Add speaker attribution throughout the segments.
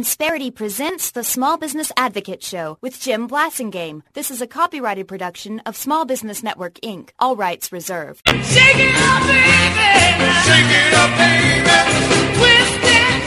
Speaker 1: Insperity presents the Small Business Advocate Show with Jim Blasingame. This is a copyrighted production of Small Business Network, Inc. All rights reserved.
Speaker 2: Shake it up, baby. Shake it up, baby. Twist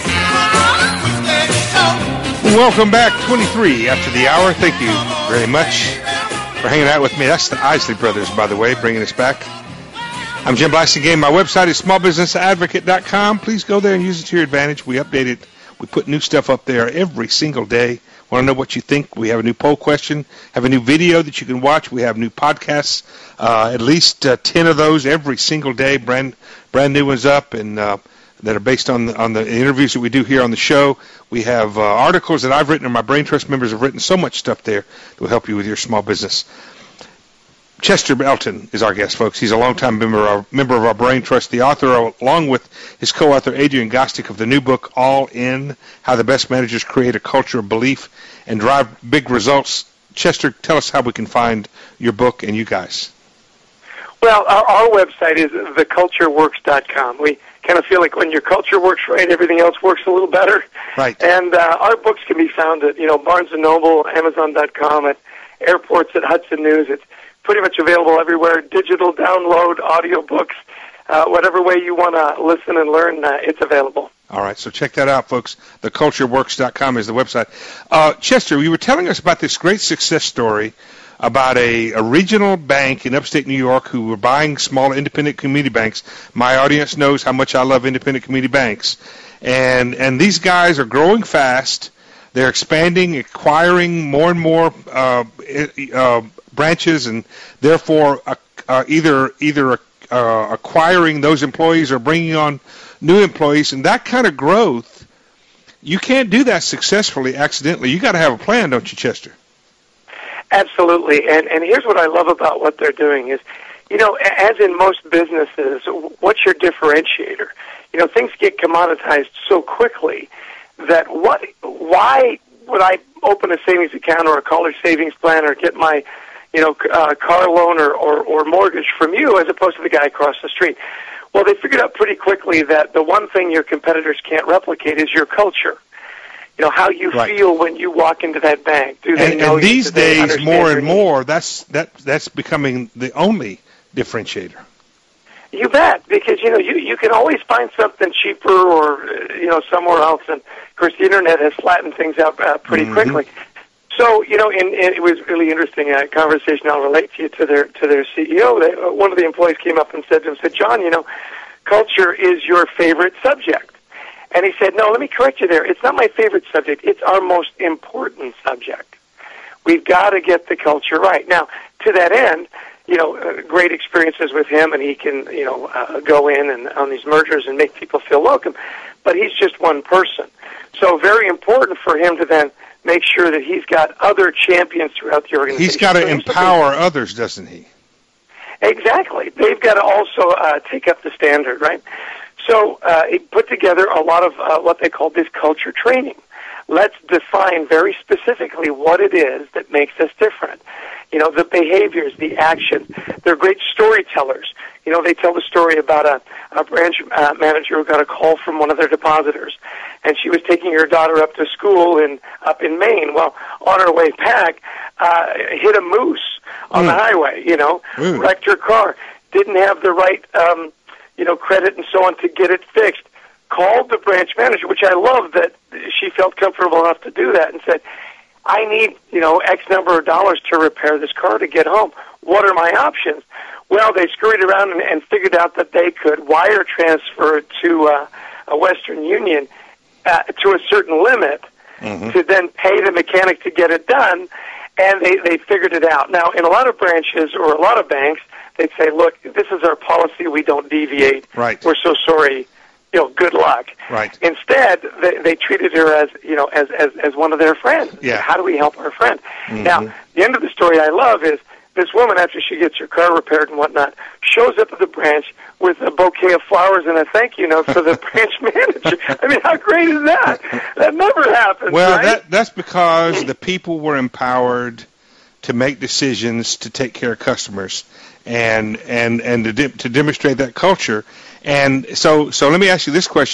Speaker 2: it, shout.
Speaker 3: Welcome back, 23 after the hour. Thank you very much for hanging out with me. That's the Isley Brothers, by the way, bringing us back. I'm Jim Blasingame. My website is smallbusinessadvocate.com. Please go there and use it to your advantage. We update it. We put new stuff up there every single day. Want to know what you think? We have a new poll question, have a new video that you can watch. We have new podcasts, at least 10 of those every single day, brand new ones up, and that are based on the interviews that we do here on the show. We have articles that I've written, and my Brain Trust members have written. So much stuff there that will help you with your small business. Chester Elton is our guest, folks. He's a longtime member of our Brain Trust, the author, along with his co-author, Adrian Gostick, of the new book, All In, How the Best Managers Create a Culture of Belief and Drive Big Results. Chester, tell us how we can find your book and you guys.
Speaker 4: Well, our website is thecultureworks.com. We kind of feel like when your culture works right, everything else works a little better.
Speaker 3: Right.
Speaker 4: And our books can be found at, Barnes & Noble, Amazon.com, at airports, at Hudson News. It's pretty much available everywhere, digital download, audiobooks, whatever way you want to listen and learn, it's available.
Speaker 3: All right, so check that out, folks. Thecultureworks.com is the website. Chester, you were telling us about this great success story about a regional bank in upstate New York who were buying small independent community banks. My audience knows how much I love independent community banks. And these guys are growing fast. They're expanding, acquiring more and more branches, and therefore either acquiring those employees or bringing on new employees. And that kind of growth, you can't do that successfully accidentally. You got to have a plan, don't you, Chester?
Speaker 4: Absolutely. And here's what I love about what they're doing is, as in most businesses, what's your differentiator? Things get commoditized so quickly that why would I open a savings account or a college savings plan or get my car loan or mortgage from you as opposed to the guy across the street? Well, they figured out pretty quickly that the one thing your competitors can't replicate is your culture. How you feel when you walk into that bank. Do they know
Speaker 3: and
Speaker 4: you?
Speaker 3: These days, more and more, that's becoming the only differentiator.
Speaker 4: You bet, because you can always find something cheaper or somewhere else, and of course the internet has flattened things out pretty quickly. So and it was really interesting conversation. I'll relate to you to their CEO. One of the employees came up and said to him, John, culture is your favorite subject. And he said, no, let me correct you there. It's not my favorite subject. It's our most important subject. We've got to get the culture right. Now, to that end, great experiences with him, and he can, go in and on these mergers and make people feel welcome. But he's just one person. So very important for him to then make sure that he's got other champions throughout the organization.
Speaker 3: He's got to empower others, doesn't he?
Speaker 4: Exactly. They've got to also take up the standard, right? So he put together a lot of what they call this culture training. Let's define very specifically what it is that makes us different. The behaviors, the action. They're great storytellers. They tell the story about a branch manager who got a call from one of their depositors, and she was taking her daughter up to school up in Maine. Well, on her way back, hit a moose on the highway, wrecked her car, didn't have the right credit and so on to get it fixed. Called the branch manager, which I love that she felt comfortable enough to do that, and said, I need, X number of dollars to repair this car to get home. What are my options? Well, they scurried around and figured out that they could wire transfer to a Western Union to a certain limit to then pay the mechanic to get it done, and they figured it out. Now, in a lot of branches or a lot of banks, they'd say, look, this is our policy. We don't deviate.
Speaker 3: Right.
Speaker 4: We're so sorry. Good luck.
Speaker 3: Right.
Speaker 4: Instead, they treated her as, as one of their friends.
Speaker 3: Yeah.
Speaker 4: How do we help our friend? Now, the end of the story I love is this woman, after she gets her car repaired and whatnot, shows up at the branch with a bouquet of flowers and a thank you note for the branch manager. I mean, how great is that? That never happens,
Speaker 3: well,
Speaker 4: right?
Speaker 3: that's because the people were empowered to make decisions to take care of customers and to demonstrate that culture. And so let me ask you this question.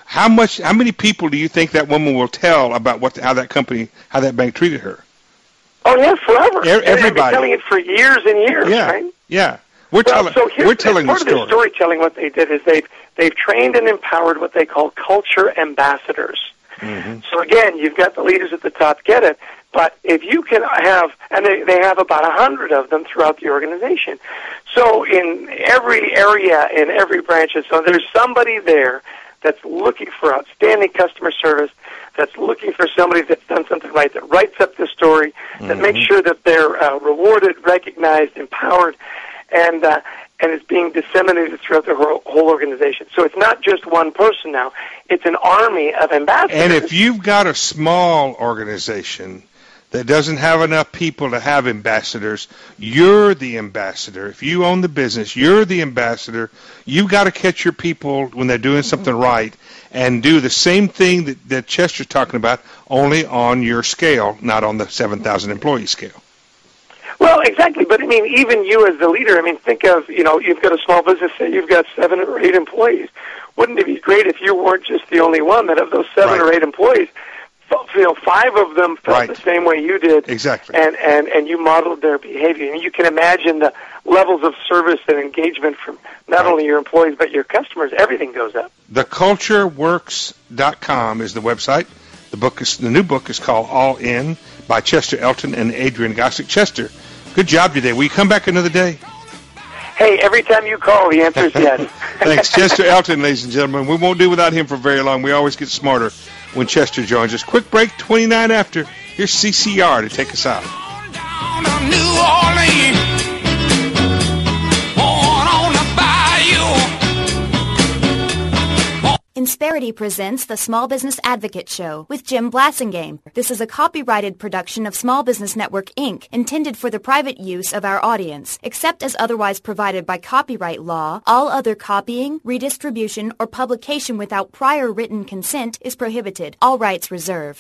Speaker 3: How many people do you think that woman will tell about how that bank treated her?
Speaker 4: Oh yeah, forever.
Speaker 3: Everybody.
Speaker 4: They've been telling it for years and years, right?
Speaker 3: Yeah. We're telling the
Speaker 4: part
Speaker 3: story.
Speaker 4: of the storytelling, what they did is they've trained and empowered what they call culture ambassadors. Mm-hmm. So again, you've got the leaders at the top get it, but if you can have, and they have about 100 of them throughout the organization. So in every area, in every branch, so there's somebody there that's looking for outstanding customer service, that's looking for somebody that's done something right, that writes up the story, that makes sure that they're rewarded, recognized, empowered, and it's being disseminated throughout the whole organization. So it's not just one person now. It's an army of ambassadors.
Speaker 3: And if you've got a small organization that doesn't have enough people to have ambassadors, you're the ambassador. If you own the business, you're the ambassador. You've got to catch your people when they're doing something right and do the same thing that Chester's talking about, only on your scale, not on the 7,000 employee scale.
Speaker 4: Well, exactly. But, I mean, even you as the leader, I mean, think of, you've got a small business, say you've got 7 or 8 employees. Wouldn't it be great if you weren't just the only one, that of those 7 or 8 employees, 5 of them felt the same way you did.
Speaker 3: Exactly.
Speaker 4: And you modeled their behavior. And you can imagine the levels of service and engagement from not only your employees but your customers. Everything goes up.
Speaker 3: TheCultureWorks.com is the website. The new book is called All In by Chester Elton and Adrian Gossick. Chester, good job today. Will you come back another day?
Speaker 4: Hey, every time you call, the answer is yes.
Speaker 3: Thanks. Chester Elton, ladies and gentlemen. We won't do without him for very long. We always get smarter when Chester joins us. Quick break, 29 after. Here's CCR to take us out.
Speaker 2: Down to New Orleans, on the bayou.
Speaker 1: Insperity presents the Small Business Advocate Show with Jim Blasingame. This is a copyrighted production of Small Business Network, Inc., intended for the private use of our audience. Except as otherwise provided by copyright law, all other copying, redistribution, or publication without prior written consent is prohibited. All rights reserved.